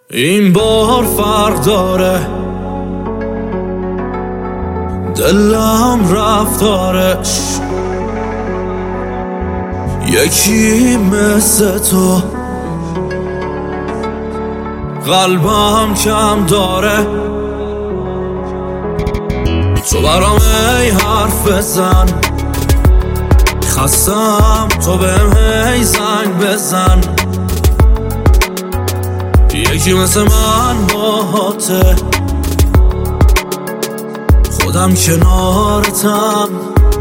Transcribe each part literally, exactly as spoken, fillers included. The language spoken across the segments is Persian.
این بار فرق داره، دلم رفتارش یکی مثل تو، قلبم کم داره. تو برام ای حرف بزن، خستم تو بهم هی زنگ بزن. یکی مثل من باهاته، خودم کنارتم.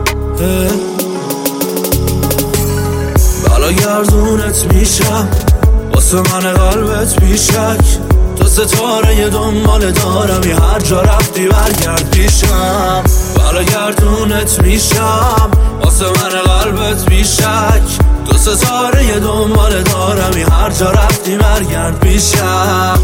بلا گردونت میشم، واسه من قلبت بیشک. تو ستاره یه دنبال دارم، یه هر جا رفتی برگرد پیشم. بلا گردونت میشم، واسه من قلبت بیشک. تو ستاره یه دنبال دارم، یه هر جا رفتی برگرد پیشم.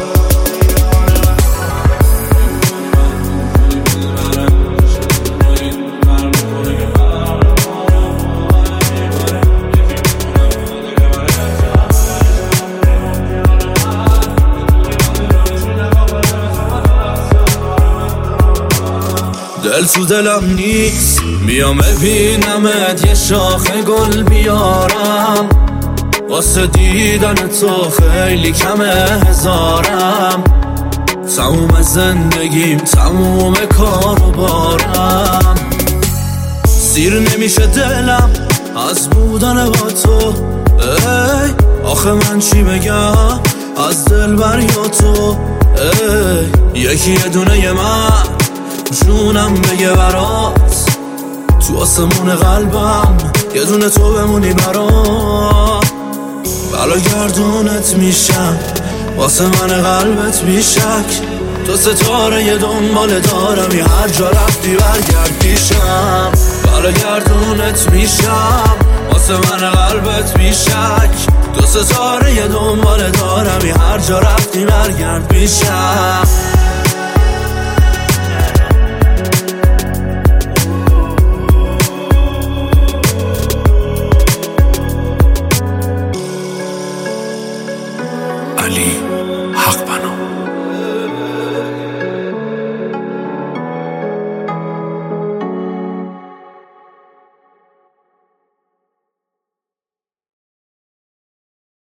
دل تو دلم نیست، بیام ببینمت، یه شاخه گل بیارم. واسه دیدن تو خیلی کمه هزارم. تموم زندگیم، تموم کار و بارم. سیر نمیشه دلم از بودن با تو. ای آخه من چی بگم از دل بر یا تو. ای یکی یه دونه ی من جونم بگه برات، تو آسمون قلبم یه دونه تو بمونی برات. بلا گردونت میشم، واسه من قلبت بیشک. تو ستاره یه دنبال دارم، یه هر جا رفتی برگرد پیشم. بلا گردونت میشم، واسه من قلبت بیشک. تو ستاره یه دنبال دارم، یه هر جا رفتی برگرد پیشم.